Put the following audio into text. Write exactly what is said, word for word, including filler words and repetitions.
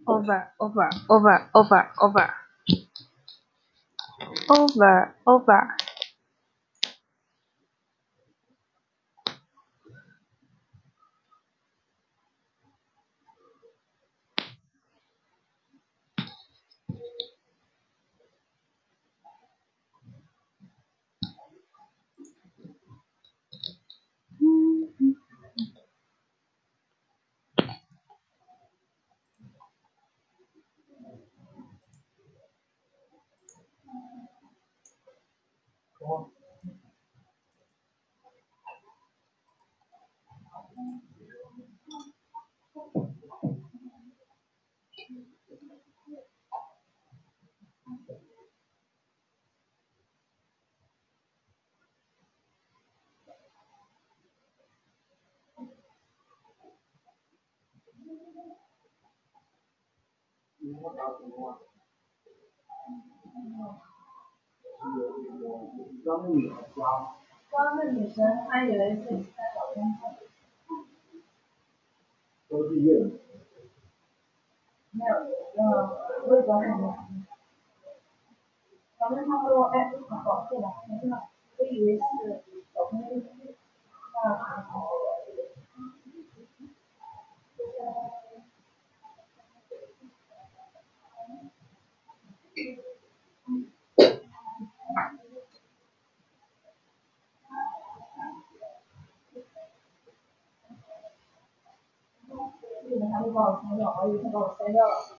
over over over over over over over。刚刚那女生她以为自己在找工作。都是业务。没有，呃，我也不知道什么。反正他说，哎，好，对吧？没事，我以为是找工作。那这个还没把我删掉，我以为他把我删掉了。